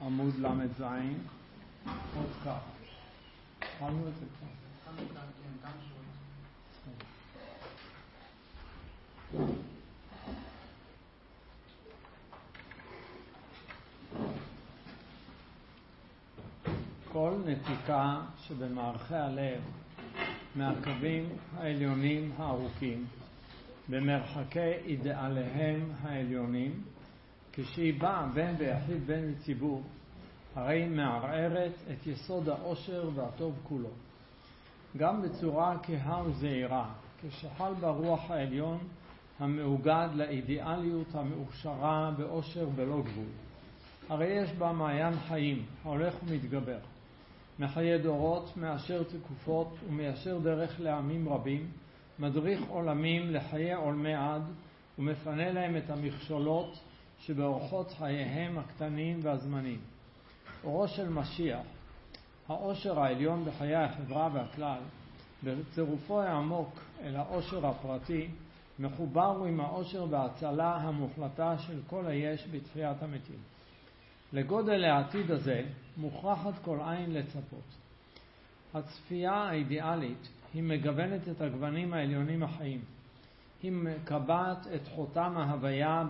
עמוד למד זין, עוד כך. התחלנו את זה כבר. התחלנו כאן, כן, כמה שורות. כל נתיקה שבמערכי הלב מהקווים העליונים הארוכים במרחקי אידאליהם העליונים, כשהיא באה בין ביחיד בין בציבור, הרי מערערת את יסוד העושר והטוב כולו. גם בצורה כהה וזהירה, כשחל ברוח העליון המאוגד לאידיאליות המאושרה בעושר בלא גבול. הרי יש בה מעיין חיים ההולך ומתגבר, מחיי דורות, מאשר תקופות ומיישר דרך לעמים רבים, מדריך עולמים לחיי עולמי עד ומפנה להם את המכשולות שבאורחות חייהם הקטנים והזמנים. אורו של משיח, העושר העליון בחיי החברה והכלל, בצירופו העמוק אל העושר הפרטי, מחובר עם העושר וההצלה המוחלטה של כל היש בתחיית המתים. לגודל העתיד הזה מוכרחת כל עין לצפות. הצפייה האידיאלית היא מגוונת את הגוונים העליונים החיים. היא מקבעת את חותם ההוויה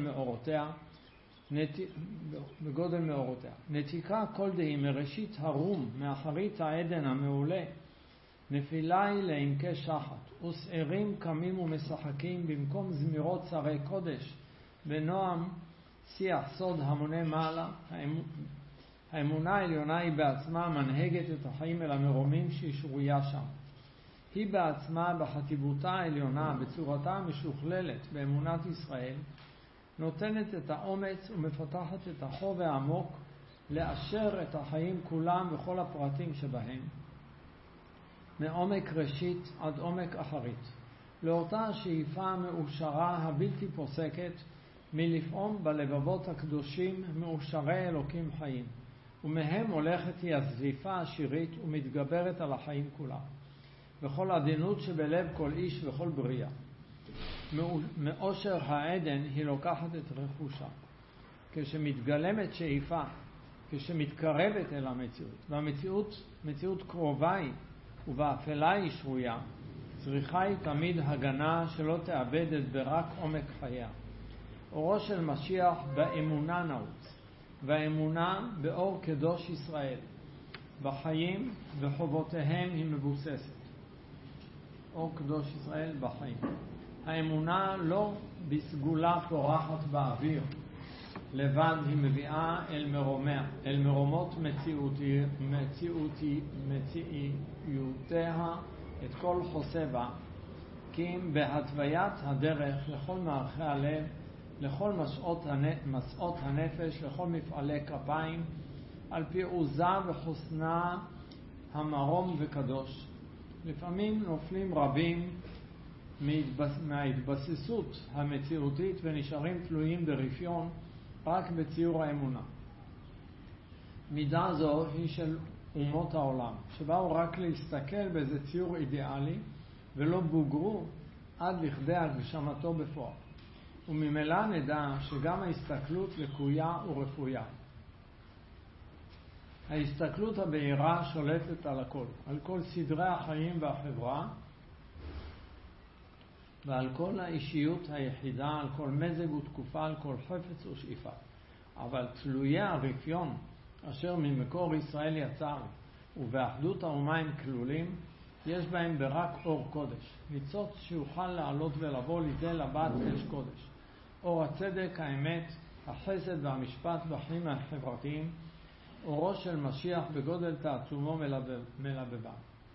בגודל מאורותיה. נתיקה כל דהי מראשית הרום, מאחרית העדן המעולה, נפילה היא לעמקי שחת, ושערים קמים ומשחקים במקום זמירות שרי קודש, בנועם שיח סוד המונה מעלה. האמונה העליונה היא בעצמה מנהגת את החיים אל המרומים שהיא שרויה שם. היא בעצמה בחטיבותה העליונה, בצורתה המשוכללת באמונת ישראל, נותנת את האומץ ומפתחת את החוב העמוק לאשר את החיים כולם וכל הפרטים שבהם, מעומק ראשית עד עומק אחרית, לאותה השאיפה המאושרה הבלתי פוסקת מלפעום בלבבות הקדושים מאושרי אלוקים חיים, ומהם הולכת היא הזריפה השירית ומתגברת על החיים כולם, בכל עדינות שבלב כל איש וכל בריאה. מאושר העדן היא לוקחת את רכושה. כשמתגלמת שאיפה, כשמתקרבת אל המציאות, והמציאות מציאות קרובה היא ובאפלה היא שרויה, צריכה היא תמיד הגנה שלא תאבד את ברק עומק חייה. אורו של משיח באמונה נעוץ, והאמונה באור קדוש ישראל, בחיים וחובותיהם היא מבוססת. אור קדוש ישראל בחיים. האמונה לא בסגולה פורחת באוויר, לבד היא מביאה אל מרומות מציאותיה את כל חוסבה, כי אם בהתוויית הדרך לכל מערכי הלב, לכל מסעות הנפש, לכל מפעלי כפיים, על פי עוזה וחוסנה המרום וקדוש. לפעמים נופלים רבים מההתבססות המציאותית ונשארים תלויים ברפיון רק בציור האמונה. מידה זו היא של אומות העולם, שבאו רק להסתכל באיזה ציור אידיאלי ולא בוגרו עד לכדי הגשמתו בפועל. וממילא נדע שגם ההסתכלות לקויה ורפויה. ההסתכלות הבהירה שולטת על הכל, על כל סדרי החיים והחברה, ועל כל האישיות היחידה, על כל מזג ותקופה, על כל חפץ ושאיפה. אבל תלויי הרפיון אשר ממקור ישראל יצר ובאחדות האומה הם כלולים, יש בהם ברק אור קודש, ניצוץ שיוכל לעלות ולבוא לידי לבת אש קודש. אור הצדק, האמת, החסד והמשפט בחיים החברתיים, אורו של משיח בגודל תעצומו מלבבה.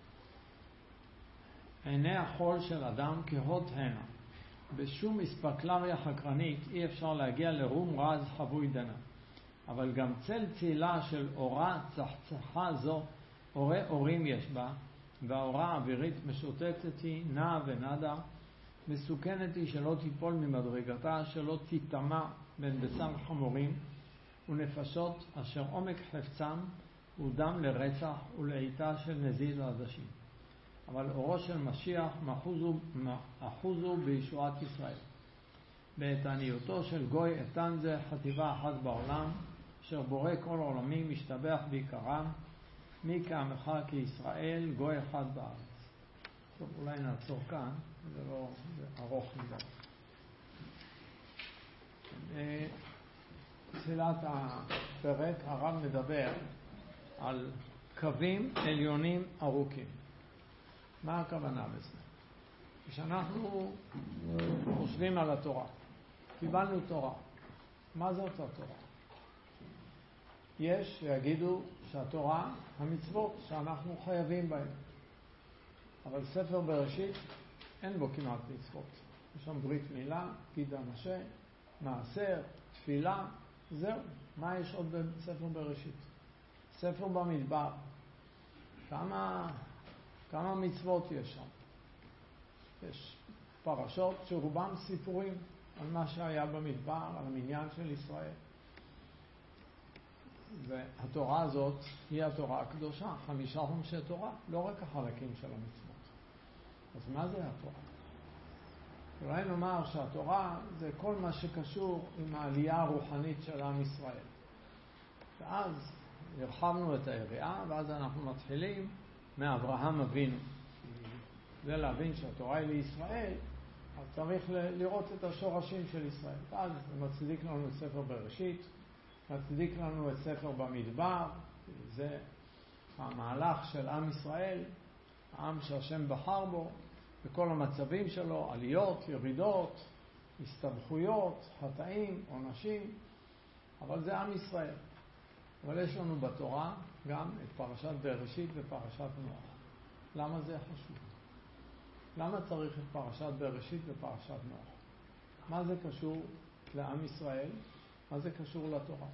עיני החול של אדם כהות הנה. בשום אספקלריה חקרנית אי אפשר להגיע לרום רז חבוי דנה. אבל גם צל צילה של אורה צחצחה זו, אורי אורים יש בה, והאורה האווירית משוטטת היא, נעה ונדה, מסוכנת היא שלא תיפול ממדרגתה, שלא תיטמע בין בשר חמורים ונפשות אשר עומק חפצם הוא דם לרצח ולעיתה של נזיד עדשים. אבל אורו של משיח אחוזו בישועת ישראל. בעת עניותו של גוי איתן זה חטיבה אחת בעולם, אשר בורא כל עולמים משתבח בעיקרם, מי כעמך כישראל גוי אחד בארץ. טוב, אולי נעצור כאן, זה לא ארוך מדי. בתחילת הפרק הרב מדבר על קווים עליונים ארוכים. מה הכוונה בזה? כשאנחנו חושבים על התורה, קיבלנו תורה. מה זאת התורה? יש שיגידו שהתורה המצוות שאנחנו חייבים בהן. אבל ספר בראשית אין בו כמעט מצוות. יש שם ברית מילה, קידום השם, מעשר, תפילה, זהו. מה יש עוד בספר בראשית? ספר במדבר. כמה מצוות יש שם? יש פרשות שרובם סיפורים על מה שהיה במדבר, על המניין של ישראל. והתורה הזאת היא התורה הקדושה, 5 חומשי תורה, לא רק החלקים של המצוות. אז מה זה התורה? אולי נאמר שהתורה זה כל מה שקשור עם העלייה הרוחנית של עם ישראל. ואז הרחבנו את היריעה, ואז אנחנו מתחילים מאברהם אבינו. זה להבין שהתורה היא לישראל, אז צריך לראות את השורשים של ישראל. ואז זה מצדיק לנו את ספר בראשית, מצדיק לנו את ספר במדבר, זה המהלך של עם ישראל, העם שהשם בחר בו, בכל המצבים שלו, עליות, ירידות, הסתבכויות, חטאים, עונשים, אבל זה עם ישראל. אבל יש לנו בתורה גם את פרשת בראשית ופרשת נוח. למה זה חשוב? למה צריך את פרשת בראשית ופרשת נוח? מה זה קשור לעם ישראל? מה זה קשור לתורה?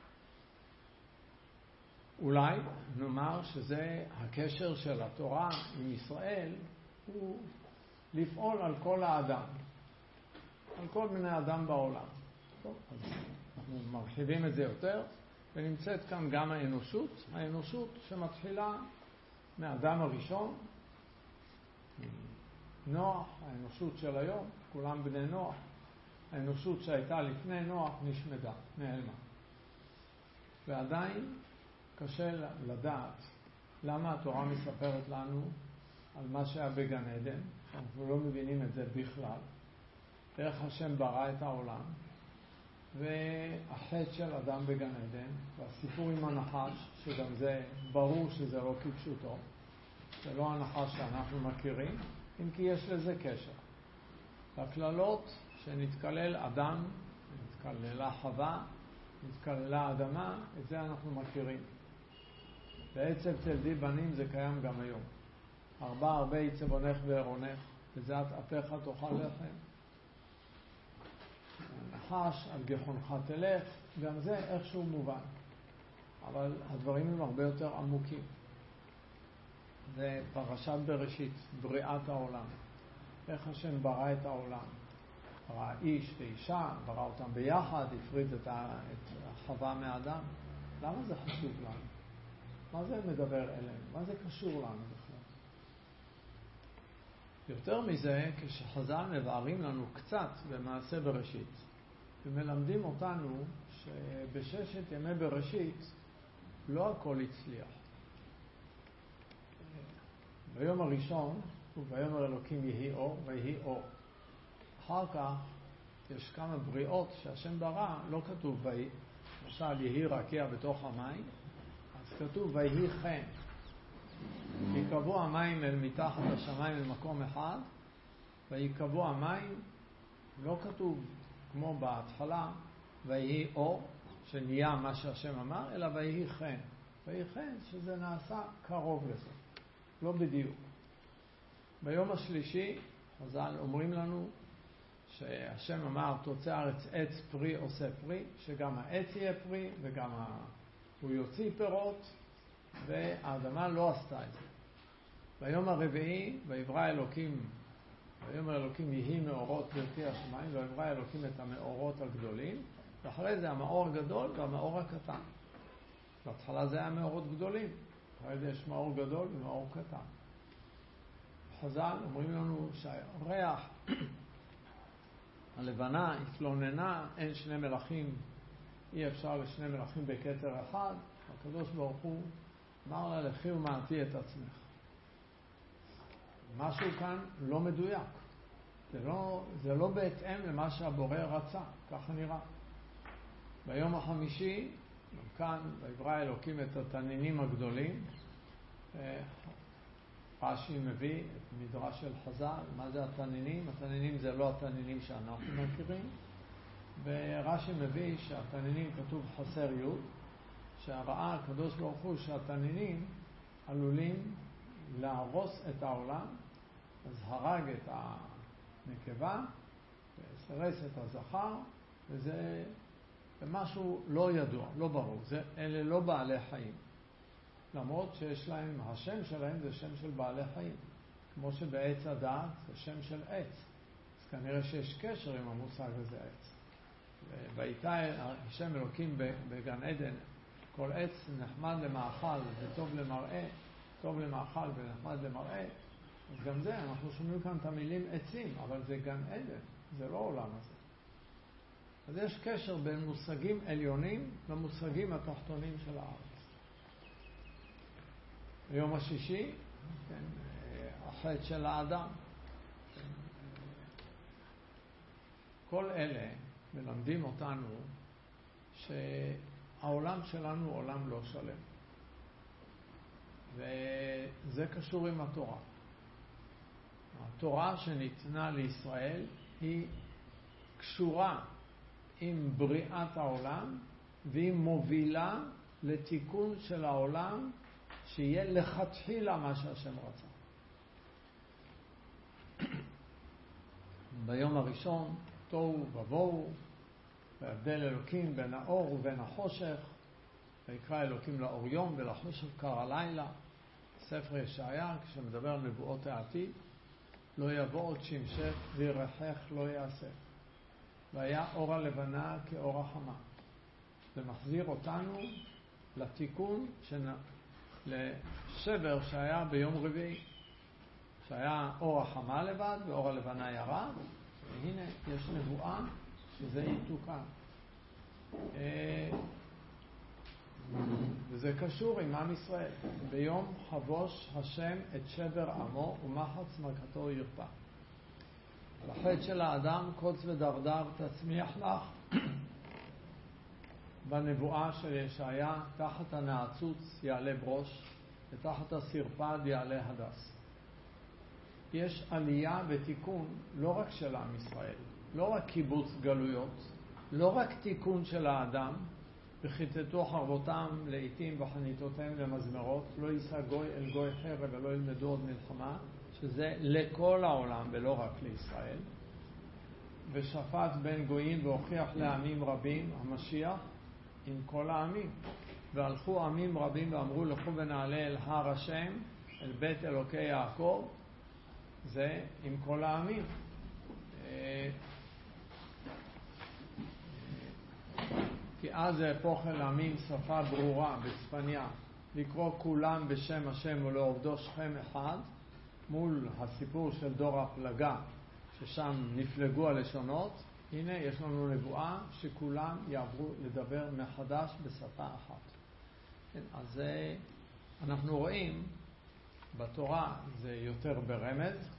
אולי נאמר שזה הקשר של התורה עם ישראל, הוא לפעול על כל האדם, על כל בני אדם בעולם. טוב, אז אנחנו מרחיבים את זה יותר, ונמצאת כאן גם האנושות שמתחילה מהאדם הראשון, נוח, האנושות של היום, כולם בני נוח. האנושות שהייתה לפני נוח נשמדה, נעלמה. ועדיין קשה לדעת למה התורה מספרת לנו על מה שהיה בגן עדן. אנחנו לא מבינים את זה בכלל. איך השם ברא את העולם, והחטא של אדם בגן עדן, והסיפור עם הנחש, שגם זה ברור שזה לא כפשוטו. זה לא הנחש שאנחנו מכירים, אם כי יש לזה קשר. הכללות שנתקלל אדם, נתקללה חווה, נתקללה אדמה, את זה אנחנו מכירים. בעצב תלדי בנים זה קיים גם היום. הרבה יצבונך וארונך, בזעת אפיך תאכל לחם. נחש, על גחונך תלך, גם זה איכשהו מובן. אבל הדברים הם הרבה יותר עמוקים. זה פרשת בראשית, בריאת העולם. איך השם ברא את העולם. ברא איש ואישה, ברא אותם ביחד, הפריד את החווה מהאדם. למה זה חשוב לנו? מה זה מדבר אלינו? מה זה קשור לנו בכלל? יותר מזה, כשחז"ל מבארים לנו קצת במעשה בראשית, ומלמדים אותנו שבששת ימי בראשית לא הכל הצליח. ביום הראשון, וביאמר אלוקים יהי אור, ויהי אור. אחר כך יש כמה בריאות שהשם ברא, לא כתוב ויהי. למשל, יהי רקיע בתוך המים, אז כתוב ויהי חן. יקבעו המים אל מתחת השמיים אל מקום אחד, ויקבעו המים, לא כתוב כמו בהתחלה, ויהי אור, שנהיה מה שהשם אמר, אלא ויהי חן. ויהי חן שזה נעשה קרוב לזה, לא בדיוק. ביום השלישי, חז"ל אומרים לנו, שהשם אמר תוצא הארץ עץ פרי עושה פרי, שגם העץ יהיה פרי וגם הוא יוציא פירות, והאדמה לא עשתה את זה. ביום הרביעי ויברא אלוקים, ויאמר אלוקים יהי מאורות ברכי השמיים, ויברא אלוקים את המאורות הגדולים, ואחרי זה המאור הגדול והמאור הקטן. בהתחלה זה היה מאורות גדולים, אחרי זה יש מאור גדול ומאור קטן. חז"ל אומרים לנו שהריח הלבנה התלוננה, אין שני מלכים אי אפשר לשני מלכים בכתר אחד. הקדוש ברוך הוא אמר לה, לכי ומעטי את עצמך. משהו כאן לא מדויק. זה לא בהתאם למה שהבורא רצה, ככה נראה. ביום החמישי, כאן, ויברא אלוקים את התנינים הגדולים. רש"י מביא את מדרש של חז"ל. מה זה התנינים? התנינים זה לא התנינים שאנחנו מכירים. ורש"י מביא שהתנינים כתוב חסר י', שהראה הקדוש ברוך הוא שהתנינים עלולים להרוס את העולם, אז הרג את הנקבה וסרס את הזכר, וזה משהו לא ידוע, לא ברור. אלה לא בעלי חיים, למרות שיש להם, השם שלהם זה שם של בעלי חיים, כמו שבעץ הדעת זה שם של עץ, אז כנראה שיש קשר עם המושג הזה עץ. ויטע השם אלוקים בגן עדן כל עץ נחמד למאכל וטוב למראה, טוב למאכל ונחמד למראה. אז גם זה, אנחנו שומעים כאן את המילים עצים, אבל זה גן עדן, זה לא עולם הזה. אז יש קשר בין מושגים עליונים למושגים התחתונים של הארץ. ביום השישי, כן, החטא של האדם. כל אלה מלמדים אותנו שהעולם שלנו הוא עולם לא שלם. וזה קשור עם התורה. התורה שניתנה לישראל היא קשורה עם בריאת העולם, והיא מובילה לתיקון של העולם שיהיה לכתחילה מה שהשם רצה. ביום הראשון תוהו ובוהו, והבדל אלוקים בין האור ובין החושך, ויקרא אלוקים לאור יום ולחושך קרא לילה. ספר ישעיה, כשמדבר על נבואות העתיד, לא יבוא עוד שמשך וירחך לא יעשה. והיה אור הלבנה כאור החמה. זה מחזיר אותנו לתיקון, לשבר שהיה ביום רביעי, שהיה אור החמה לבד ואור הלבנה ירד, והנה יש נבואה שזה יתוקן. וזה קשור עם עם ישראל. ביום חבוש השם את שבר עמו ומחץ מכתו ירפא. על החטא של האדם קוץ ודרדר תצמיח לך. בנבואה של ישעיה, תחת הנעצוץ יעלה ברוש ותחת הסרפד יעלה הדס. יש עלייה ותיקון לא רק של עם ישראל, לא רק קיבוץ גלויות, לא רק תיקון של האדם, וכיתתו חרבותם לעתים וחניתותיהם למזמרות, לא יישא גוי אל גוי חרב ולא ילמדו עוד מלחמה, שזה לכל העולם ולא רק לישראל. ושפט בין גויים והוכיח לעמים רבים, המשיח עם כל העמים. והלכו עמים רבים ואמרו לכו ונעלה אל הר השם, אל בית אלוקי יעקב, זה עם כל העמים. כי אז זה הפוך אל עמים שפה ברורה בצפניה, לקרוא כולם בשם השם ולעובדו שכם אחד, מול הסיפור של דור הפלגה, ששם נפלגו הלשונות. הנה יש לנו נבואה שכולם יעברו לדבר מחדש בשפה אחת. אז אנחנו רואים בתורה זה יותר ברמז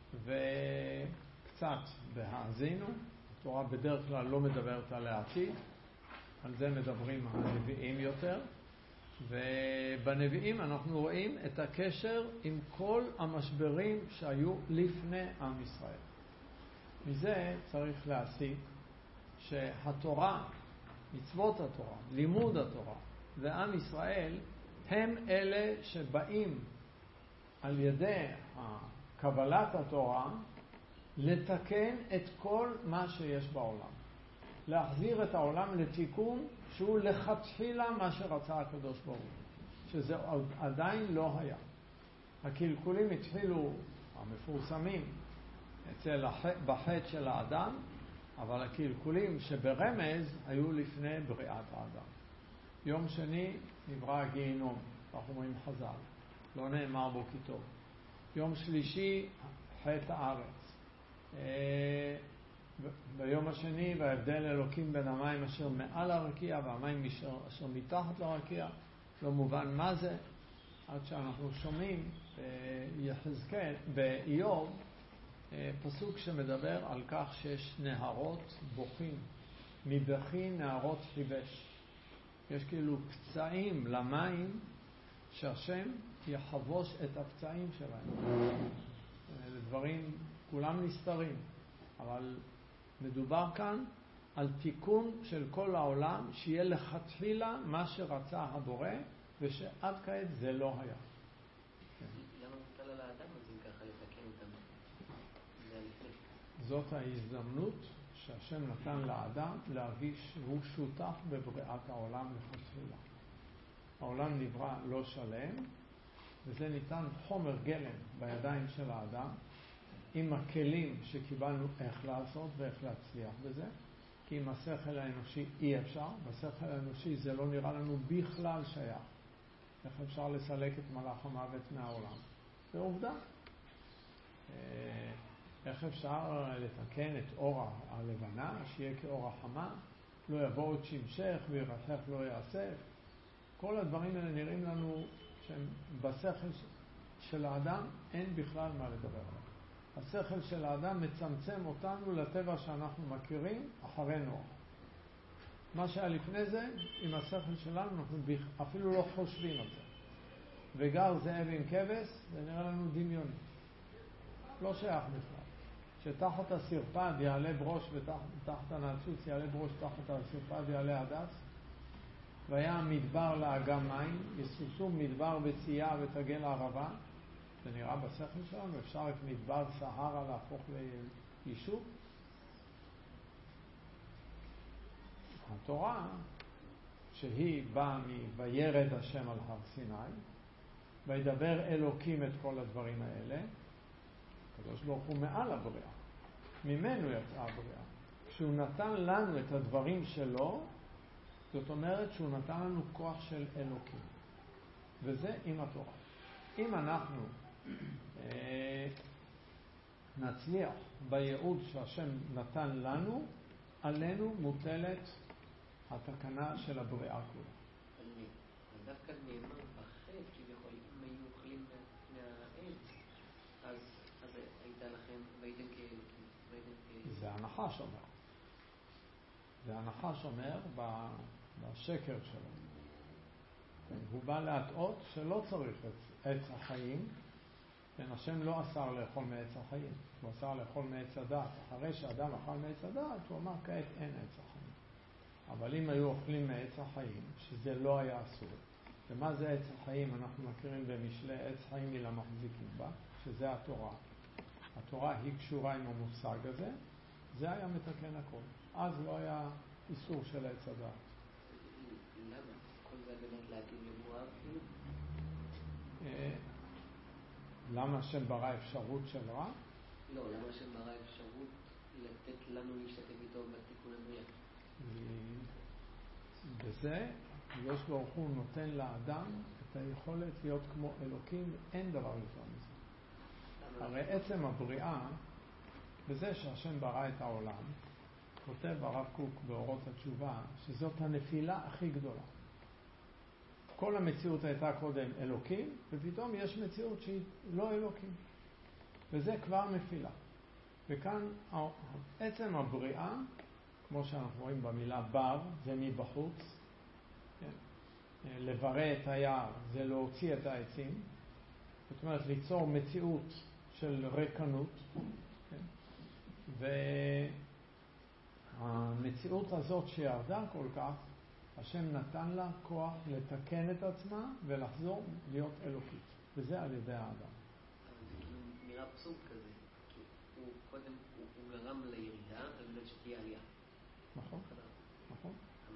וקצת בהאזינו. התורה בדרך כלל לא מדברת על העתיד, על זה מדברים הנביאים יותר, ובנביאים אנחנו רואים את הקשר עם כל המשברים שהיו לפני עם ישראל. מזה צריך להסיק שהתורה, מצוות התורה, לימוד התורה ועם ישראל הם אלה שבאים על ידי קבלת התורה לתקן את כל מה שיש בעולם, להחזיר את העולם לתיקון שהוא לכתחילה מה שרצה הקדוש ברוך הוא, שזה עדיין לא היה. הקלקולים התחילו המפורסמים בחטא של האדם, אבל הקלקולים שברמז היו לפני בריאת האדם. יום שני נברא הגיהינום, כך אומרים חז"ל, לא נאמר בו כי טוב. יום שלישי חטא הארץ. ביום השני, וההבדל אלוקים בין המים אשר מעל הרקיע והמים אשר מתחת לרקיע, לא מובן מה זה, עד שאנחנו שומעים ביחזקאל, באיוב, פסוק שמדבר על כך שיש נהרות בוכים, מבכי נהרות חיבש. יש כאילו פצעים למים שהשם יחבוש את הפצעים שלהם. דברים כולם נסתרים, אבל מדובר כאן על תיקון של כל העולם, שיהיה לכתחילה מה שרצה הבורא, ושעד כעת זה לא היה. למה מוטל על האדם אז אם ככה לתקן אותם? זה לפני. זאת ההזדמנות שהשם נתן לאדם להרגיש שהוא שותף בבריאת העולם לכתחילה. העולם נברא לא שלם, וזה ניתן חומר גלם בידיים של האדם, עם הכלים שקיבלנו איך לעשות ואיך להצליח בזה, כי עם השכל האנושי אי אפשר, בשכל האנושי זה לא נראה לנו בכלל שייך. איך אפשר לסלק את מלאך המוות מהעולם? זה עובדה. איך אפשר לתקן את אור הלבנה, שיהיה כאור החמה, לא יבוא עוד שמשך וירחף לא יאסף. כל הדברים האלה נראים לנו שהם בשכל של האדם אין בכלל מה לדבר עליו. השכל של האדם מצמצם אותנו לטבע שאנחנו מכירים אחרי נוח. מה שהיה לפני זה, עם השכל שלנו, אנחנו אפילו לא חושבים על זה. וגר זאב עם כבש, זה נראה לנו דמיוני. לא שייך בכלל. שתחת הסרפד יעלה ברוש ותחת הנעצוץ יעלה ברוש, תחת הסרפד יעלה הדס. והיה מדבר לאגם מים, יסוסו מדבר בצייה ותגל ערבה. זה נראה בשכל שלנו, אפשר את מדבר סהרה להפוך ליישוב. התורה, שהיא באה מ"וירד השם על הר סיני", וידבר אלוקים את כל הדברים האלה, הקדוש ברוך הוא מעל הבריאה, ממנו יצאה הבריאה. כשהוא נתן לנו את הדברים שלו, זאת אומרת שהוא נתן לנו כוח של אלוקים, וזה עם התורה. אם אנחנו נצליח בייעוד שהשם נתן לנו, עלינו מוטלת התקנה של הבריאה כולה. אז דווקא נאמר בחטא, כביכול, אם היינו אוכלים מהעץ, אז הייתה לכם, והייתם כאלוקים. זה הנחש אומר. זה הנחש אומר בשקר שלו. הוא בא להטעות שלא צריך את עץ החיים. השם לא אסר לאכול מעץ החיים, הוא אסר לאכול מעץ הדעת. אחרי שאדם אכל מעץ הדעת, הוא אמר כעת אין עץ החיים. אבל אם היו אוכלים מעץ החיים, שזה לא היה אסור. ומה זה עץ החיים? אנחנו מכירים במשלי עץ חיים היא למחזיקים בה, שזה התורה. התורה היא קשורה עם המושג הזה, זה היה מתקן הכל. אז לא היה איסור של עץ הדעת. למה? כל זה באמת להתאים למואר כאילו? למה השם ברא אפשרות של רע? לא, למה השם ברא אפשרות לתת לנו להשתתף איתו בתיקון הבריאה? בזה יש ברוך הוא נותן לאדם את היכולת להיות כמו אלוקים, אין דבר יותר מזה. הרי עצם הבריאה, בזה שהשם ברא את העולם, כותב הרב קוק באורות התשובה, שזאת הנפילה הכי גדולה. כל המציאות הייתה קודם אלוקים, ופתאום יש מציאות שהיא לא אלוקים. וזה כבר נפילה. וכאן עצם הבריאה, כמו שאנחנו רואים במילה בר, זה מבחוץ. כן? לברא את היער זה להוציא את העצים. זאת אומרת, ליצור מציאות של ריקנות. כן? והמציאות הזאת שירדה כל כך, השם נתן לה כוח לתקן את עצמה ולחזור להיות אלוקית. וזה על ידי האדם. אבל זה כאילו נראה פסוק כזה. הוא קודם, הוא גרם לירידה, על מנת שתהיה עלייה. נכון, נכון.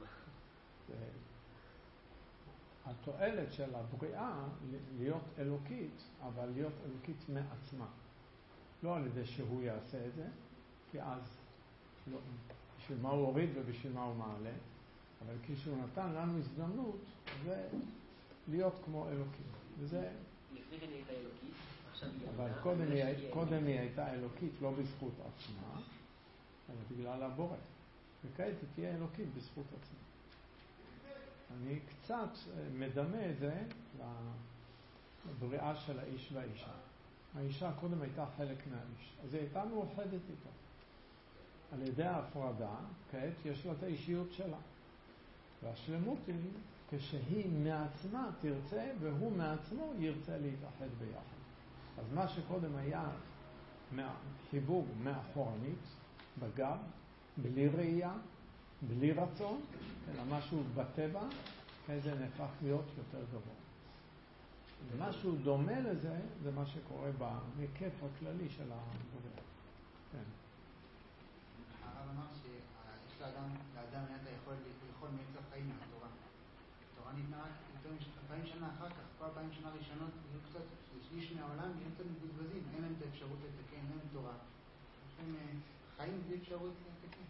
התועלת של הבריאה להיות אלוקית, אבל להיות אלוקית מעצמה. לא על ידי שהוא יעשה את זה, כי אז לא, בשביל מה הוא הוריד ובשביל מה הוא מעלה. אבל כשהוא נתן לנו הזדמנות, זה להיות כמו אלוקים. וזה... לפני כן היא הייתה אלוקית, עכשיו היא אבל קודם היא הייתה אלוקית לא בזכות עצמה, אלא בגלל הבורא. וכעת היא תהיה אלוקית בזכות עצמה. אני קצת מדמה את זה לבריאה של האיש והאישה. האישה קודם הייתה חלק מהאיש, אז היא הייתה מאוחדת איתו. על ידי ההפרדה, כעת יש לה את האישיות שלה. והשלמות היא כשהיא מעצמה תרצה והוא מעצמו ירצה להתאחד ביחד. אז מה שקודם היה חיבור מאחורנית, בגב, בלי ראייה, בלי רצון, אלא משהו בטבע, זה נהפך להיות יותר גבוה. משהו דומה לזה, זה מה שקורה בהיקף הכללי של הבורא. כן. הרב אמר שיש לאדם ידע יכול מיצר חיים מהתורה. התורה ניתנה רק 2000 שנה אחר כך, כל 2000 שנה ראשונות, יהיו קצת שליש מהעולם, יהיו קצת מבוזבזים, אין להם את האפשרות לתקן, אין להם תורה. יש להם חיים בלי אפשרות לתקן.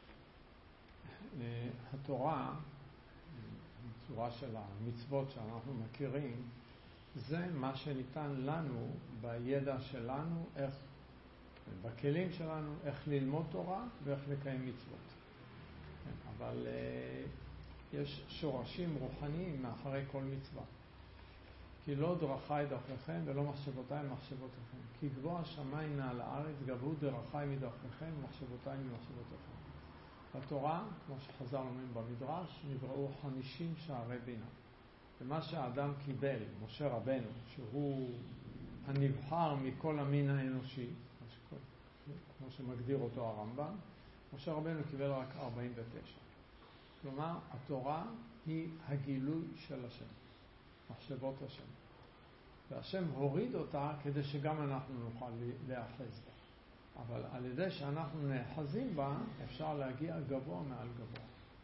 התורה, בצורה של המצוות שאנחנו מכירים, זה מה שניתן לנו בידע שלנו, איך, בכלים שלנו, איך ללמוד תורה ואיך לקיים מצוות. אבל יש שורשים רוחניים מאחורי כל מצווה. כי לא דרכי דרככם ולא מחשבותי מחשבותיכם. כי גבוה השמיים מעל הארץ גבהו דרכי מדרככם ומחשבותי ממחשבותיכם. בתורה, כמו שחז"ל אומרים במדרש, נבראו 50 שערי בינה. ומה שהאדם קיבל, משה רבנו, שהוא הנבחר מכל המין האנושי, כמו שמגדיר אותו הרמב"ם, משה רבנו קיבל רק 49. כלומר, התורה היא הגילוי של השם, מחשבות השם. והשם הוריד אותה כדי שגם אנחנו נוכל להאחז בה. אבל על ידי שאנחנו נאחזים בה, אפשר להגיע גבוה מעל גבוה.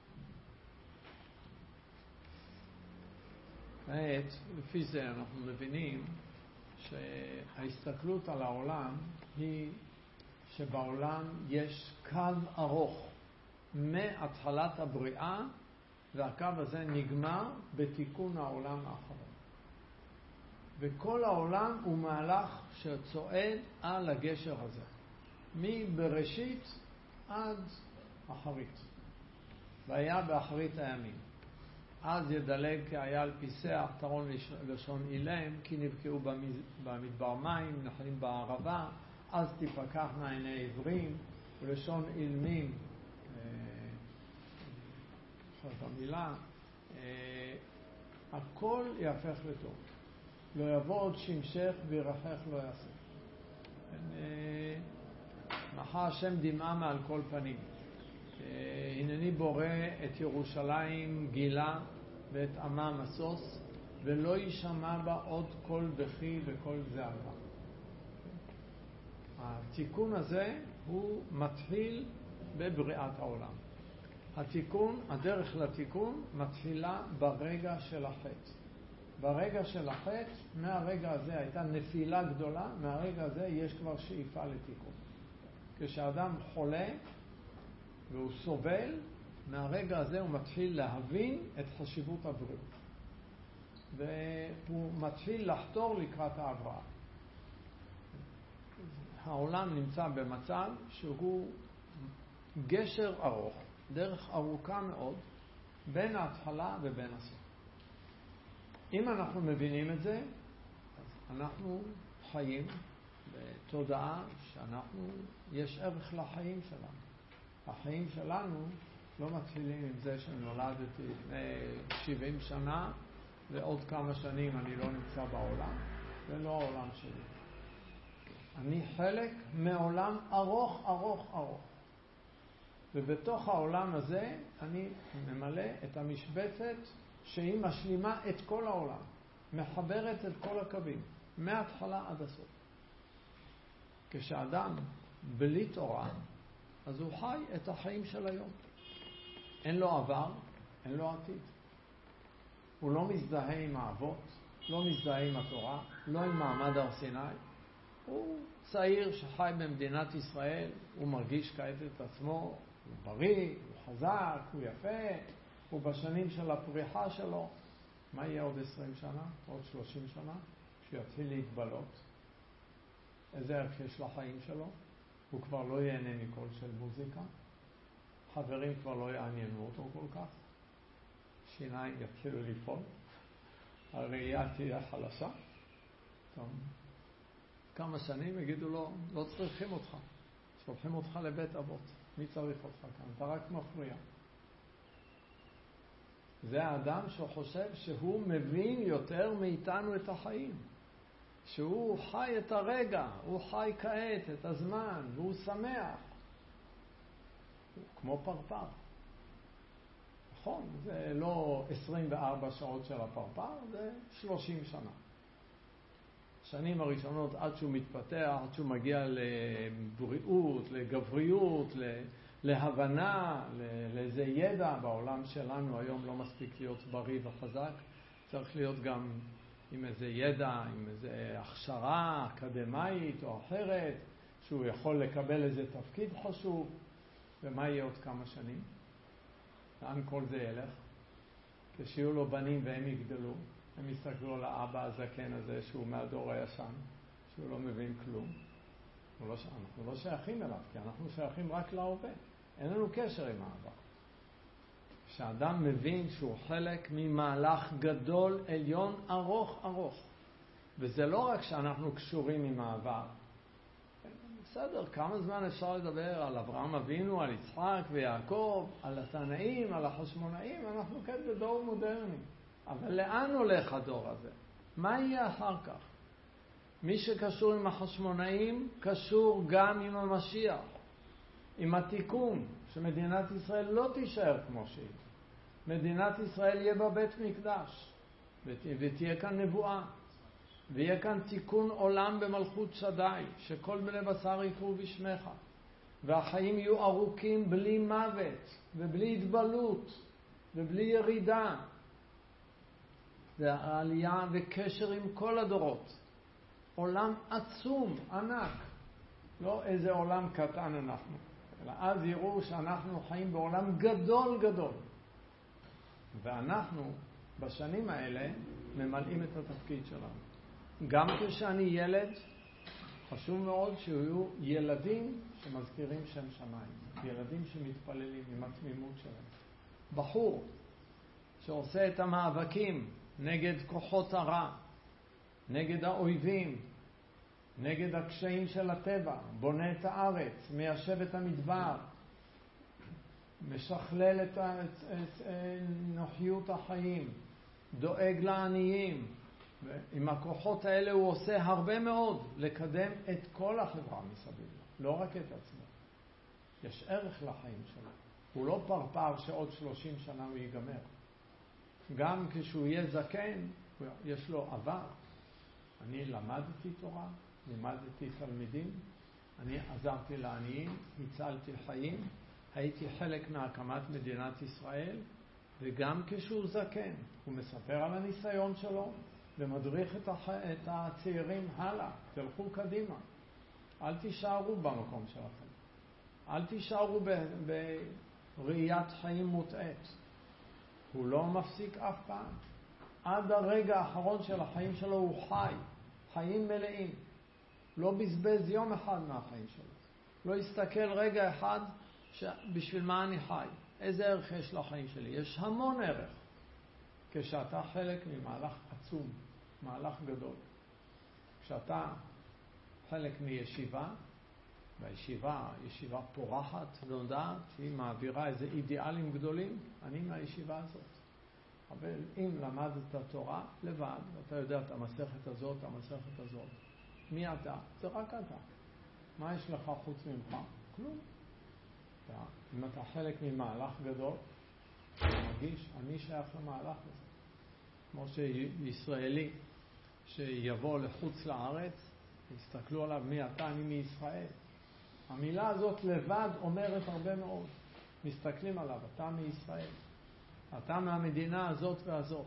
כעת, לפי זה אנחנו מבינים שההסתכלות על העולם היא שבעולם יש קו ארוך מהתחלת הבריאה, והקו הזה נגמר בתיקון העולם האחרון. וכל העולם הוא מהלך שצועד על הגשר הזה, מבראשית עד אחרית. והיה באחרית הימים. אז ידלג כאייל פיסח, תרון לשון אילם, כי נבקעו במדבר מים, נחלים בערבה, אז תפקחנה עיני עברים, ולשון אילמים, המילה, הכל יהפך לטוב. לא יבוא עוד שמשך וירחך לא יעשה. מחה השם דמעה מעל כל פנים. הנני בורא את ירושלים גילה ואת עמה מסוס, ולא יישמע בה עוד קול בכי וקול זעקה. התיקון הזה הוא מתחיל בבריאת העולם. הדרך לתיקון מתחילה ברגע של החטא. ברגע של החטא, מהרגע הזה הייתה נפילה גדולה, מהרגע הזה יש כבר שאיפה לתיקון. כשאדם חולה והוא סובל, מהרגע הזה הוא מתחיל להבין את חשיבות הבריאות. והוא מתחיל לחתור לקראת ההבראה. העולם נמצא במצב שהוא גשר ארוך, דרך ארוכה מאוד, בין ההתחלה ובין הסוף. אם אנחנו מבינים את זה, אז אנחנו חיים בתודעה יש ערך לחיים שלנו. החיים שלנו לא מתחילים עם זה שנולדתי לפני 70 שנה, ועוד כמה שנים אני לא נמצא בעולם, זה לא העולם שלי. אני חלק מעולם ארוך, ארוך, ארוך. ובתוך העולם הזה אני ממלא את המשבצת שהיא משלימה את כל העולם, מחברת את כל הקווים, מההתחלה עד הסוף. כשאדם בלי תורה, אז הוא חי את החיים של היום. אין לו עבר, אין לו עתיד. הוא לא מזדהה עם האבות, לא מזדהה עם התורה, לא עם מעמד הר סיני. הוא צעיר שחי במדינת ישראל, הוא מרגיש כעת את עצמו, הוא בריא, הוא חזק, הוא יפה, הוא בשנים של הפריחה שלו. מה יהיה עוד 20 שנה, עוד 30 שנה, כשיתחיל להתבלות? איזה ערך יש לחיים שלו? הוא כבר לא ייהנה מקול של מוזיקה, חברים כבר לא יעניינו אותו כל כך, שיניים יתחילו לפעול, הראייה תהיה חלשה, טוב. כמה שנים יגידו לו, לא צריכים אותך, שולחים אותך לבית אבות, מי צריך אותך כאן? אתה רק מפריע. זה האדם שחושב שהוא מבין יותר מאיתנו את החיים, שהוא חי את הרגע, הוא חי כעת את הזמן, והוא שמח. הוא כמו פרפר. נכון, זה לא 24 שעות של הפרפר, זה 30 שנה. השנים הראשונות עד שהוא מתפתח, עד שהוא מגיע לבריאות, לגבריות, להבנה, לאיזה ידע. בעולם שלנו היום לא מספיק להיות בריא וחזק, צריך להיות גם עם איזה ידע, עם איזה הכשרה אקדמית או אחרת, שהוא יכול לקבל איזה תפקיד חשוב. ומה יהיה עוד כמה שנים? לאן כל זה ילך? כשיהיו לו בנים והם יגדלו, הם יסתכלו על האבא הזקן הזה שהוא מהדור הישן, שהוא לא מבין כלום. אנחנו לא שייכים אליו, כי אנחנו שייכים רק להווה. אין לנו קשר עם העבר. כשאדם מבין שהוא חלק ממהלך גדול, עליון, ארוך. וזה לא רק שאנחנו קשורים עם העבר. בסדר, כמה זמן אפשר לדבר על אברהם אבינו, על יצחק ויעקב, על התנאים, על החשמונאים, אנחנו כן בדור מודרני. אבל לאן הולך הדור הזה? מה יהיה אחר כך? מי שקשור עם החשמונאים קשור גם עם המשיח, עם התיקון, שמדינת ישראל לא תישאר כמו שהיא. מדינת ישראל יהיה בה בית מקדש, ותהיה כאן נבואה, ויהיה כאן תיקון עולם במלכות שדי, שכל בני בשר יקראו בשמך, והחיים יהיו ארוכים בלי מוות, ובלי התבלות, ובלי ירידה. זה העלייה וקשר עם כל הדורות. עולם עצום, ענק. לא איזה עולם קטן אנחנו, אלא אז יראו שאנחנו חיים בעולם גדול גדול. ואנחנו בשנים האלה ממלאים את התפקיד שלנו. גם כשאני ילד, חשוב מאוד שיהיו ילדים שמזכירים שם שמיים, ילדים שמתפללים עם התמימות שלהם. בחור שעושה את המאבקים נגד כוחות הרע, נגד האויבים, נגד הקשיים של הטבע, בונה את הארץ, מיישב את המדבר, משכלל את נוחיות החיים, דואג לעניים. עם הכוחות האלה הוא עושה הרבה מאוד לקדם את כל החברה מסביב, לא רק את עצמו. יש ערך לחיים שלו. הוא לא פרפר שעוד 30 שנה הוא ייגמר. גם כשהוא יהיה זקן, יש לו עבר. אני למדתי תורה, לימדתי תלמידים, אני עזרתי לעניים, הצלתי חיים, הייתי חלק מהקמת מדינת ישראל, וגם כשהוא זקן, הוא מספר על הניסיון שלו, ומדריך את הצעירים הלאה. תלכו קדימה. אל תישארו במקום שלכם. אל תישארו בראיית חיים מוטעת. הוא לא מפסיק אף פעם. עד הרגע האחרון של החיים שלו הוא חי. חיים מלאים. לא בזבז יום אחד מהחיים שלו. לא הסתכל רגע אחד בשביל מה אני חי. איזה ערך יש לחיים שלי? יש המון ערך. כשאתה חלק ממהלך עצום, מהלך גדול. כשאתה חלק מישיבה, והישיבה, ישיבה פורחת ונודעת, שהיא מעבירה איזה אידיאלים גדולים, אני מהישיבה הזאת. אבל אם למדת תורה לבד, אתה יודע את המסכת הזאת, המסכת הזאת. מי אתה? זה רק אתה. מה יש לך חוץ ממך? כלום. אם אתה חלק ממהלך גדול, אתה מרגיש, אני שייך למהלך הזה. כמו שישראלי שיבוא לחוץ לארץ, יסתכלו עליו מי אתה, אני מישראל. המילה הזאת לבד אומרת הרבה מאוד. מסתכלים עליו, אתה מישראל. אתה מהמדינה הזאת והזאת.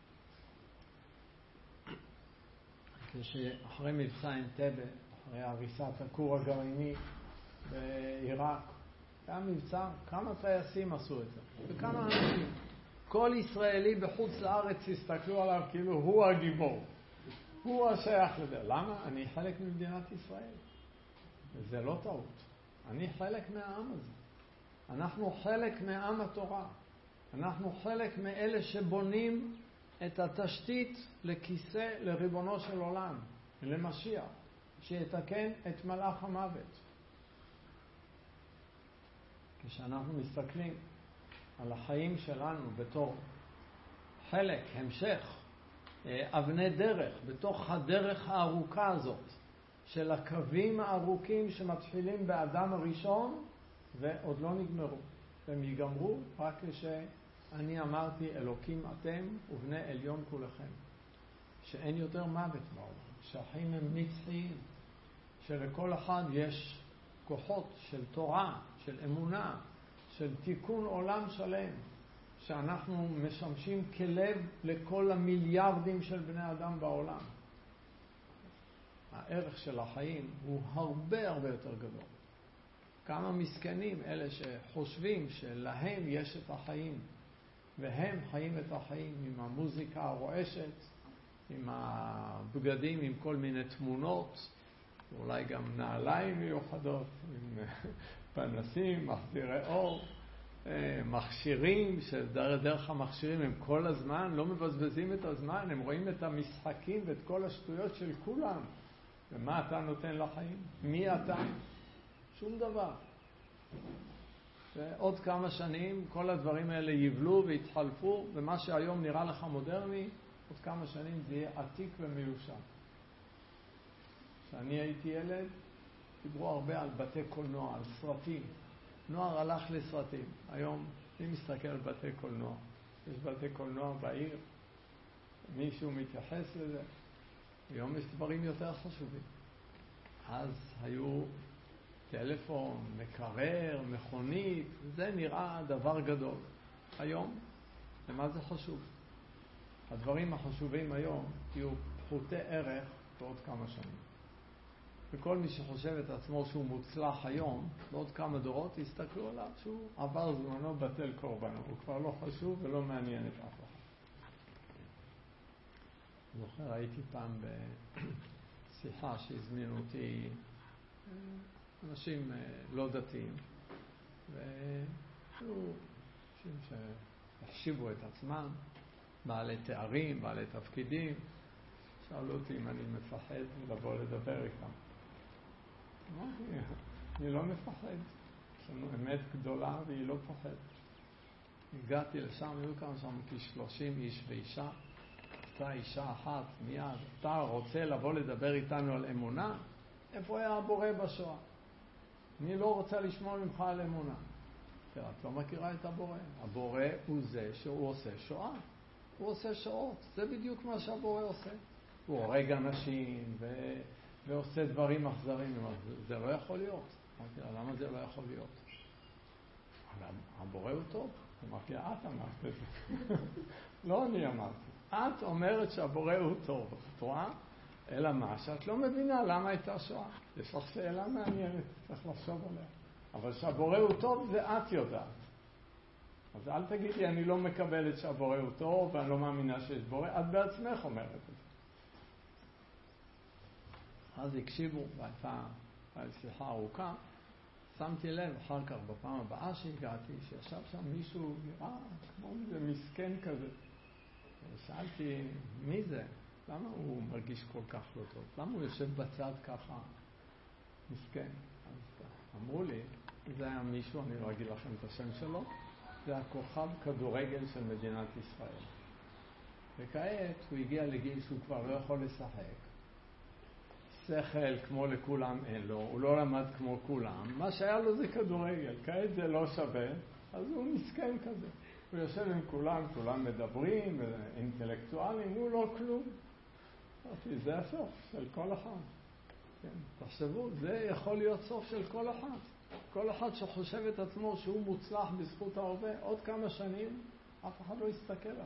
כשאחרי מבצע אנטבה, אחרי הריסת הכור הגרעיני בעיראק, היה מבצע, כמה טייסים עשו את זה, וכמה אנשים. כל ישראלי בחוץ לארץ הסתכלו עליו כאילו הוא הגיבור. הוא השייך לזה. למה? אני חלק ממדינת ישראל. וזה לא טעות. אני חלק מהעם הזה. אנחנו חלק מעם התורה. אנחנו חלק מאלה שבונים את התשתית לכיסא לריבונו של עולם, למשיח, שיתקן את מלאך המוות. כשאנחנו מסתכלים על החיים שלנו בתור חלק, המשך, אבני דרך, בתוך הדרך הארוכה הזאת, של הקווים הארוכים שמתחילים באדם הראשון ועוד לא נגמרו. והם ייגמרו רק כשאני אמרתי אלוקים אתם ובני עליון כולכם. שאין יותר מוות בעולם, שהחיים הם נצחיים, שלכל אחד יש כוחות של תורה, של אמונה, של תיקון עולם שלם, שאנחנו משמשים כלב לכל המיליארדים של בני אדם בעולם. הערך של החיים הוא הרבה הרבה יותר גדול. כמה מסכנים אלה שחושבים שלהם יש את החיים, והם חיים את החיים עם המוזיקה הרועשת, עם הבגדים, עם כל מיני תמונות, אולי גם נעליים מיוחדות, עם פנסים, מחזירי אור, מכשירים, שדרך המכשירים הם כל הזמן, לא מבזבזים את הזמן, הם רואים את המשחקים ואת כל השטויות של כולם. ומה אתה נותן לחיים? מי אתה? שום דבר. ועוד כמה שנים כל הדברים האלה יבלו והתחלפו, ומה שהיום נראה לך מודרני, עוד כמה שנים זה יהיה עתיק ומיושן. כשאני הייתי ילד, דיברו הרבה על בתי קולנוע, על סרטים. נוער הלך לסרטים. היום, אני מסתכל על בתי קולנוע. יש בתי קולנוע בעיר, מישהו מתייחס לזה. היום יש דברים יותר חשובים. אז היו טלפון, מקרר, מכונית, זה נראה דבר גדול. היום, למה זה חשוב? הדברים החשובים היום יהיו פחותי ערך בעוד כמה שנים. וכל מי שחושב את עצמו שהוא מוצלח היום, בעוד כמה דורות יסתכלו עליו שהוא עבר זמנו בטל קורבנו. הוא כבר לא חשוב ולא מעניין את אף אחד. זוכר, הייתי פעם בשיחה שהזמינו אותי אנשים לא דתיים, והיו אנשים שהחשיבו את עצמם, בעלי תארים, בעלי תפקידים. שאלו אותי אם אני מפחד לבוא לדבר איתם. אמרתי, אני לא מפחד. יש לנו אמת גדולה והיא לא פוחד. הגעתי לשם, היו כמה שם כ-30 איש ואישה. אתה אישה אחת, מיד. אתה רוצה לבוא לדבר איתנו על אמונה? איפה היה הבורא בשואה? אני לא רוצה לשמוע ממך על אמונה. תראה, את לא מכירה את הבורא. הבורא הוא זה שהוא עושה שואה. הוא עושה שעות. זה בדיוק מה שהבורא עושה. הוא הורג אנשים ועושה דברים אכזריים. זה לא יכול להיות. אמרתי לה, למה זה לא יכול להיות? הבורא הוא טוב. אמרתי לה, את אמרת את זה. לא אני אמרתי. את אומרת שהבורא הוא טוב. את רואה? אלא מה? שאת לא מבינה למה הייתה שואה. יש לך שאלה מעניינת, צריך לחשוב עליה. אבל שהבורא הוא טוב זה את יודעת. אז אל תגידי, אני לא מקבלת שהבורא הוא טוב, ואני לא מאמינה שיש בורא. את בעצמך אומרת את זה. אז הקשיבו, והייתה שיחה ארוכה. שמתי לב אחר כך, בפעם הבאה שהגעתי, שישב שם מישהו נראה כמו איזה מסכן כזה. ושאלתי, מי זה? למה הוא מרגיש כל כך לא טוב? למה הוא יושב בצד ככה מסכן? אז אמרו לי, זה היה מישהו, אני לא אגיד לכם את השם שלו, זה הכוכב כדורגל של מדינת ישראל. וכעת הוא הגיע לגיל שהוא כבר לא יכול לשחק. שכל כמו לכולם אין לו, הוא לא למד כמו כולם. מה שהיה לו זה כדורגל, כעת זה לא שווה, אז הוא מסכן כזה. הוא יושב עם כולם, כולם מדברים, אינטלקטואלים, הוא לא כלום. זה הסוף של כל אחד. כן, תחשבו, זה יכול להיות סוף של כל אחד. כל אחד שחושב את עצמו שהוא מוצלח בזכות ההווה, עוד כמה שנים אף אחד לא יסתכל עליו.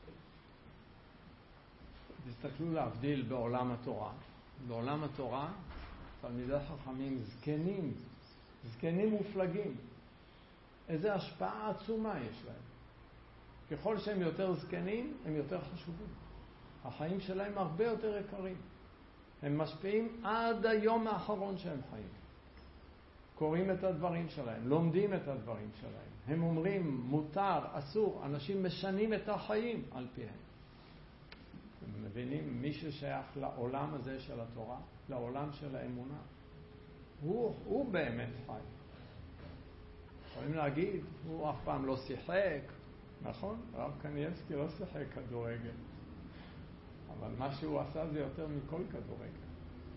תסתכלו להבדיל בעולם התורה. בעולם התורה, תלמידי חכמים זקנים מופלגים. איזו השפעה עצומה יש להם. ככל שהם יותר זקנים, הם יותר חשובים. החיים שלהם הרבה יותר יקרים. הם משפיעים עד היום האחרון שהם חיים. קוראים את הדברים שלהם, לומדים את הדברים שלהם. הם אומרים מותר, אסור, אנשים משנים את החיים על פיהם. הם מבינים, מי ששייך לעולם הזה של התורה, לעולם של האמונה, הוא באמת חי. יכולים להגיד, הוא אף פעם לא שיחק, נכון? הרב קניאבסקי לא שיחק כדורגל, אבל מה שהוא עשה זה יותר מכל כדורגל.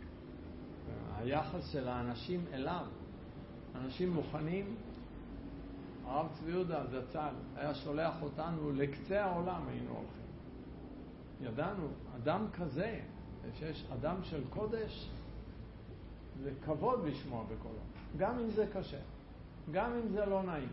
היחס של האנשים אליו, אנשים מוכנים, הרב צבי יהודה זצ"ל היה שולח אותנו לקצה העולם, היינו הולכים. ידענו, אדם כזה, שיש אדם של קודש, זה כבוד לשמוע בקולו, גם אם זה קשה, גם אם זה לא נעים.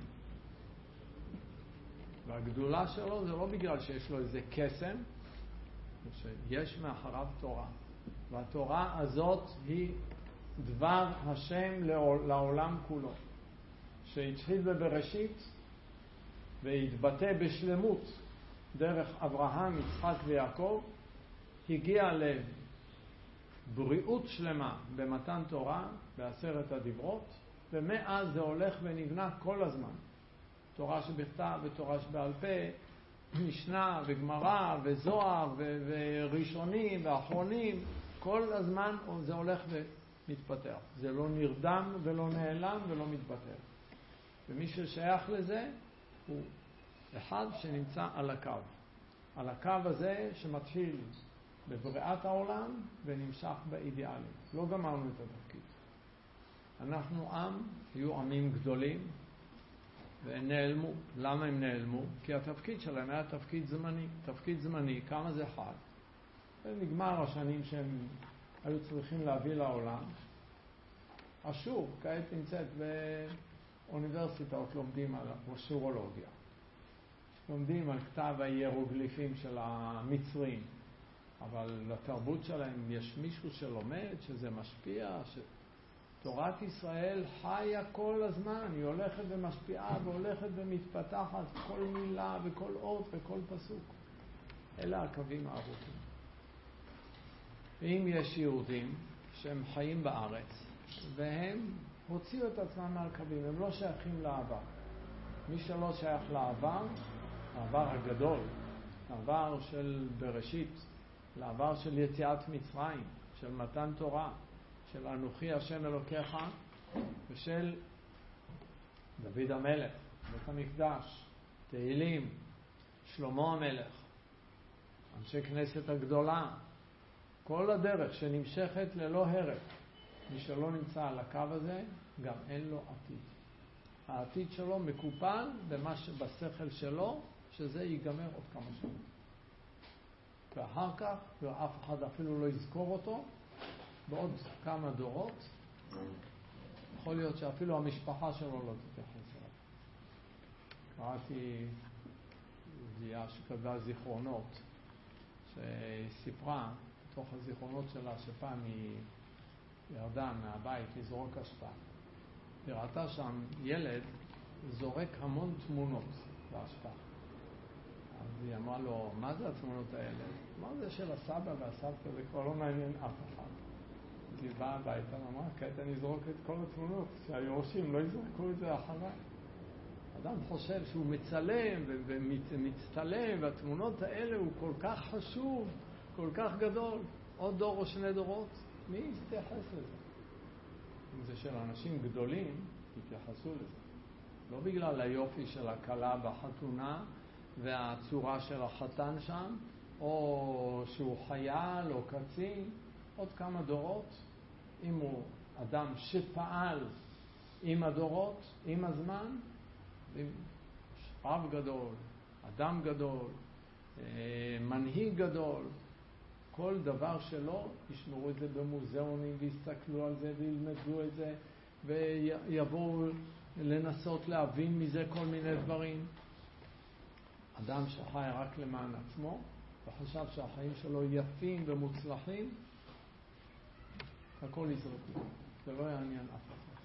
והגדולה שלו זה לא בגלל שיש לו איזה קסם, שיש מאחריו תורה. והתורה הזאת היא דבר השם לעולם כולו, שהתחיל בבראשית והתבטא בשלמות דרך אברהם, יצחק ויעקב, הגיע לבריאות שלמה במתן תורה, בעשרת הדיברות, ומאז זה הולך ונבנה כל הזמן. תורה שבכתב ותורה שבעל פה, משנה וגמרא וזוהר וראשונים ואחרונים, כל הזמן זה הולך ומתפתח. זה לא נרדם ולא נעלם ולא מתבטל. ומי ששייך לזה הוא אחד שנמצא על הקו. על הקו הזה שמתחיל בבריאת העולם ונמשך באידיאלים. לא גמרנו את התפקיד. אנחנו עם, היו עמים גדולים והם נעלמו. למה הם נעלמו? כי התפקיד שלהם היה תפקיד זמני. תפקיד זמני, כמה זה חד. ונגמר השנים שהם היו צריכים להביא לעולם. אשור, כעת נמצאת באוניברסיטאות, לומדים על אשורולוגיה. לומדים על כתב ההירוגליפים של המצרים. אבל לתרבות שלהם יש מישהו שלומד, שזה משפיע, תורת ישראל חיה כל הזמן, היא הולכת ומשפיעה והולכת ומתפתחת, כל מילה וכל אות וכל פסוק. אלה הקווים הארוכים. ואם יש יהודים שהם חיים בארץ והם הוציאו את עצמם מהקווים, הם לא שייכים לעבר. מי שלא שייך לעבר, העבר הגדול, העבר של בראשית, לעבר של יציאת מצרים, של מתן תורה, של אנוכי השם אלוקיך, ושל דוד המלך, בית המקדש, תהילים, שלמה המלך, אנשי כנסת הגדולה, כל הדרך שנמשכת ללא הרף. מי שלא נמצא על הקו הזה, גם אין לו עתיד. העתיד שלו מקופל במה שבשכל שלו, שזה ייגמר עוד כמה שנים. ואחר כך, ואף אחד אפילו לא יזכור אותו, בעוד כמה דורות, יכול להיות שאפילו המשפחה שלו לא תתייחס אליו. קראתי ידיעה שכתבה זיכרונות, שסיפרה בתוך הזיכרונות שלה שפעם היא ירדה מהבית לזרוק אשפה. היא ראתה שם ילד זורק המון תמונות באשפה. אז היא אמרה לו, מה זה התמונות האלה? מה זה של הסבא והסבתא? זה כבר לא מעניין אף אחד. אז היא באה הביתה ואמרה, כעת אני אזרוק את כל התמונות, שהיורשים לא יזרקו את זה אחריי. אדם חושב שהוא מצלם ומצטלם, והתמונות האלה הוא כל כך חשוב, כל כך גדול. עוד דור או שני דורות, מי יתייחס לזה? אם זה של אנשים גדולים, יתייחסו לזה. לא בגלל היופי של הכלה בחתונה, והצורה של החתן שם, או שהוא חייל או קצין, עוד כמה דורות, אם הוא אדם שפעל עם הדורות, עם הזמן, רב גדול, אדם גדול, מנהיג גדול, כל דבר שלו, ישמרו את זה במוזיאונים ויסתכלו על זה וילמדו את זה ויבואו לנסות להבין מזה כל מיני דברים. אדם שחי רק למען עצמו וחשב שהחיים שלו יפים ומוצלחים, הכל יזרקו, זה לא יעניין אף אחד.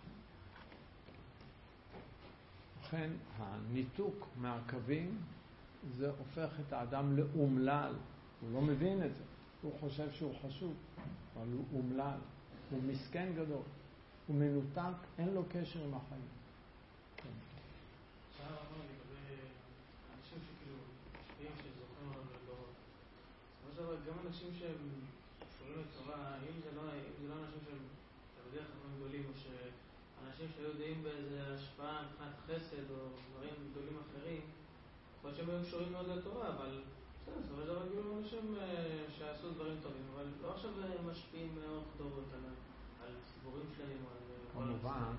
לכן הניתוק מהקווים זה הופך את האדם לאומלל. הוא לא מבין את זה, הוא חושב שהוא חשוב, אבל הוא אומלל, הוא מסכן גדול. הוא מנותק, אין לו קשר עם החיים. כן. שאלה רבה לגבי אנשים שכאילו משפיעים שזוכים מאוד לדורות. אבל גם אנשים שהם קשורים לתורה, אם זה לא אנשים שהם בדרך כלל גדולים, או שאנשים שהיו יודעים באיזה השפעה מבחינת חסד או דברים גדולים אחרים, יכול להיות שהם היו קשורים מאוד לתורה, אבל בסדר, סבבה דבר גדולים אנשים שעשו דברים טובים, אבל לא עכשיו משפיעים מאורך דורות על ציבורים שלהם או על כל כמובן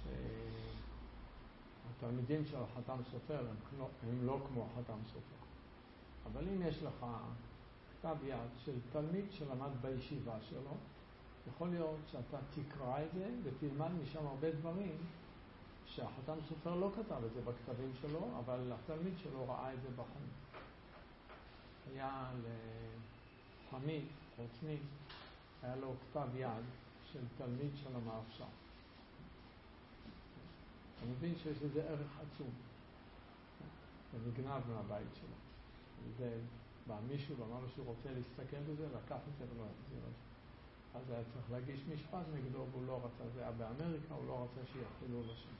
שהתלמידים של החתם סופר הם לא כמו החתם סופר. אבל אם יש לך כתב יד של תלמיד שלמד בישיבה שלו, יכול להיות שאתה תקרא את זה ותלמד משם הרבה דברים שהחתם סופר לא כתב את זה בכתבים שלו, אבל התלמיד שלו ראה את זה בחיים. היה לחמי, חוצני, היה לו כתב יד של תלמיד של המהרש"א. אתה מבין שיש לזה ערך עצום. זה נגנב מהבית שלו. זה בא מישהו ואמר לו שהוא רוצה להסתכל בזה, לקח את זה ולא יחזיר את זה. אז היה צריך להגיש משפט נגדו, והוא לא רצה, זה היה באמריקה, הוא לא רצה שיחילו לו שם.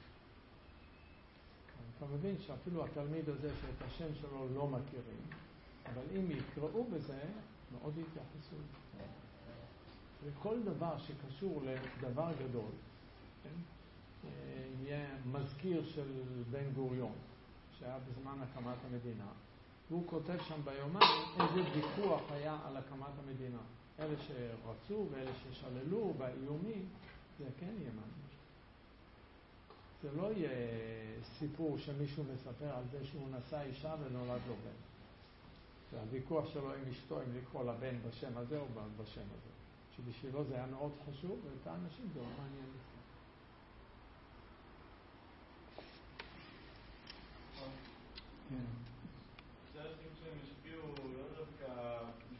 אתה מבין שאפילו התלמיד הזה שאת השם שלו לא מכירים, אבל אם יקראו בזה, מאוד יתייחסו. וכל דבר שקשור לדבר גדול, כן? יהיה מזכיר של בן גוריון, שהיה בזמן הקמת המדינה, והוא כותב שם ביומן איזה ויכוח היה על הקמת המדינה. אלה שרצו ואלה ששללו באיומים, זה כן יהיה מעניין. זה לא יהיה סיפור שמישהו מספר על זה שהוא נשא אישה ונולד לו בן. זה הוויכוח שלו עם אשתו, אם לקרוא לבן בשם הזה או בשם הזה. שבשבילו זה היה מאוד חשוב, ואת האנשים זה לא מעניין לפני. כן. זה אנשים שהם השפיעו לא דווקא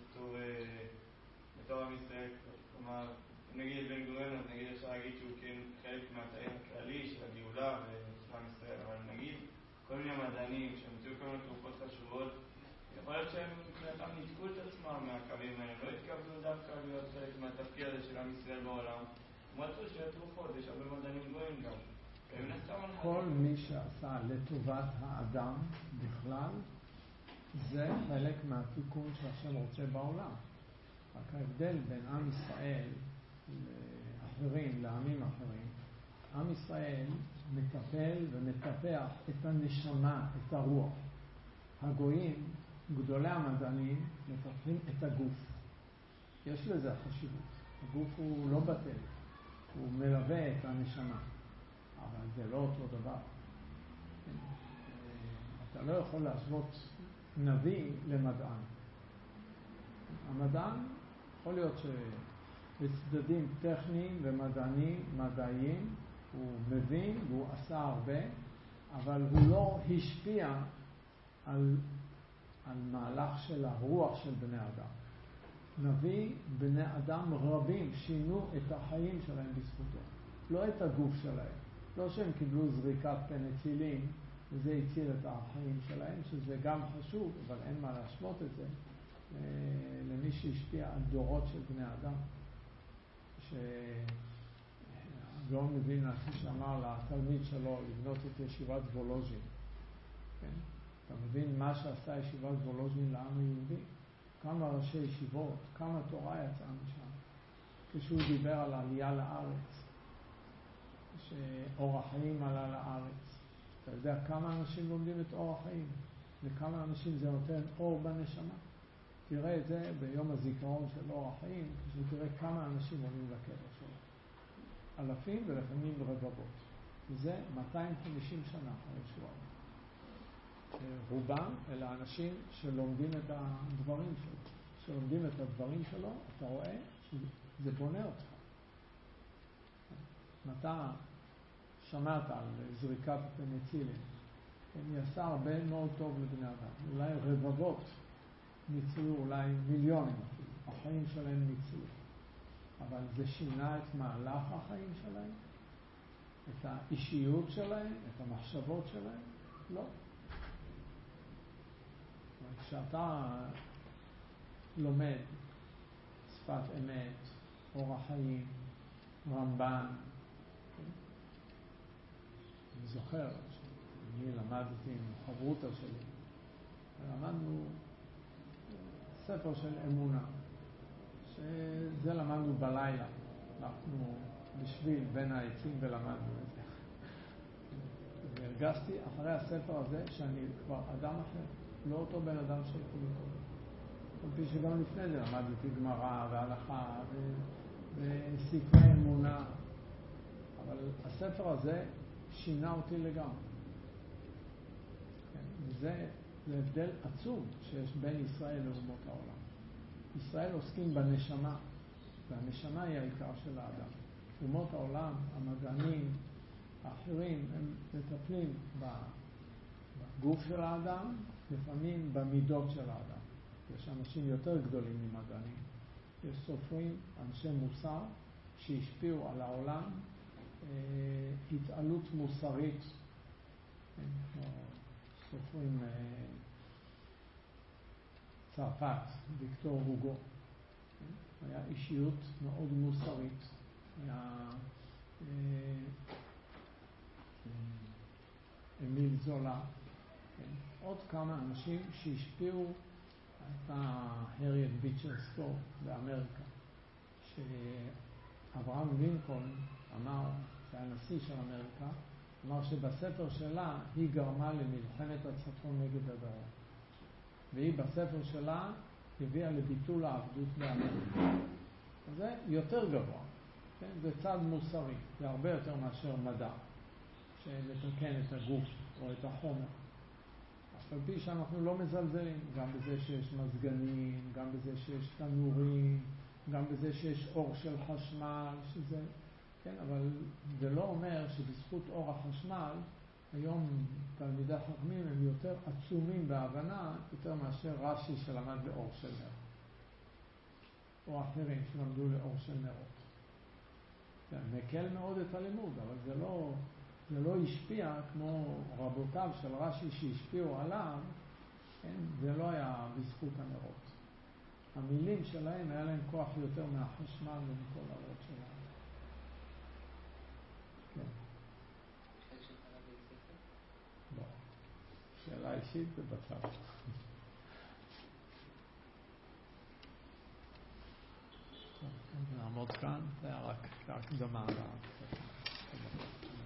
בתור עם ישראל, כלומר, נגיד בן גוריון, אז נגיד אפשר להגיד שהוא כן חלק מהתאים הכללי של הגאולה ושל עם ישראל, אבל נגיד כל מיני מדענים שמציאו כל מיני תרופות חשובות, יכול להיות שהם מבחינתם ניתקו את עצמם מהקווים האלה, לא התכוונו דווקא להיות חלק מהתפקיד הזה של עם ישראל בעולם, הם רצו שיהיה תרופות, יש הרבה מדענים גויים גם. כל מי שעשה לטובת האדם בכלל, זה חלק מהתיקון שהשם רוצה בעולם. רק ההבדל בין עם ישראל לאחרים, לעמים אחרים, עם ישראל מטפל ומטפח את הנשמה, את הרוח. הגויים, גדולי המדענים, מטפחים את הגוף. יש לזה חשיבות. הגוף הוא לא בטל, הוא מלווה את הנשמה. אבל זה לא אותו דבר. אתה לא יכול להשוות נביא למדען. המדען יכול להיות שבצדדים טכניים ומדעיים הוא מבין והוא עשה הרבה, אבל הוא לא השפיע על מהלך של הרוח של בני אדם. נביא, בני אדם רבים שינו את החיים שלהם בזכותו, לא את הגוף שלהם. לא שהם קיבלו זריקת פניצילין וזה הציל את החיים שלהם, שזה גם חשוב, אבל אין מה להשוות את זה למי שהשפיע על דורות של בני אדם. שהגאון מווילנה שאמר לתלמיד שלו לבנות את ישיבת וולוז'ין. כן? אתה מבין מה שעשה ישיבת וולוז'ין לעם היהודי? כמה ראשי ישיבות, כמה תורה יצאה משם. כשהוא דיבר על העלייה לארץ, שאור החיים עלה לארץ. אתה יודע כמה אנשים לומדים את אור החיים, וכמה אנשים זה נותן אור בנשמה. תראה את זה ביום הזיכרון של אור החיים, כשתראה כמה אנשים עולים לקבר שלו. אלפים ולפעמים רבבות. וזה 250 שנה אחרי שהוא עלה. רובם אלה אנשים שלומדים את הדברים שלו. שלומדים את הדברים שלו, אתה רואה שזה בונה אותך. אתה שמעת על זריקת פניצילין, היא עשה הרבה מאוד טוב לבני אדם. אולי רבבות ניצלו, אולי מיליונים אפילו. החיים שלהם ניצלו. אבל זה שינה את מהלך החיים שלהם, את האישיות שלהם, את המחשבות שלהם? לא. כשאתה לומד שפת אמת, אור החיים, רמב"ן, זוכר שאני למדתי עם חברותא שלי, ולמדנו ספר של אמונה, שזה למדנו בלילה, אנחנו בשביל בין העצים ולמדנו את זה. והרגשתי אחרי הספר הזה שאני כבר אדם אחר, לא אותו בן אדם שהייתי מקודם. כפי שגם לפני זה למדתי גמרא והלכה וספרי אמונה, אבל הספר הזה שינה אותי לגמרי. זה הבדל עצום שיש בין ישראל לאומות העולם. ישראל עוסקים בנשמה, והנשמה היא העיקר של האדם. אומות העולם, המדענים, האחרים, הם מטפלים בגוף של האדם, לפעמים במידות של האדם. יש אנשים יותר גדולים ממדענים. יש סופרים, אנשי מוסר, שהשפיעו על העולם התעלות מוסרית. סופרים צרפת, ויקטור הוגו. היה אישיות מאוד מוסרית. היה אמיל זולה. עוד כמה אנשים שהשפיעו. הייתה הריאט ביצ'ר סטור באמריקה, שאברהם לינקולן אמר, שהיה נשיא של אמריקה, אמר שבספר שלה היא גרמה למלחמת הצפון נגד הדרום. והיא בספר שלה הביאה לביטול העבדות באמריקה. זה יותר גבוה, כן? זה צד מוסרי, זה הרבה יותר מאשר מדע, שמתקן את הגוף או את החומר. על פי שאנחנו לא מזלזלים, גם בזה שיש מזגנים, גם בזה שיש תנורים, גם בזה שיש אור של חשמל, שזה, כן, אבל זה לא אומר שבזכות אור החשמל, היום תלמידי חכמים הם יותר עצומים בהבנה, יותר מאשר רש"י שלמד לאור של נר. או אחרים שלמדו לאור של נרות. זה מקל מאוד את הלימוד, אבל זה לא השפיע כמו רבותיו של רש"י שהשפיעו עליו, כן? זה לא היה בזכות הנרות. המילים שלהם היה להם כוח יותר מהחשמל ומכל הרות שלהם. כן. לא. שאלה אישית זה בצד. נעמוד כאן, זה היה רק הקדמה.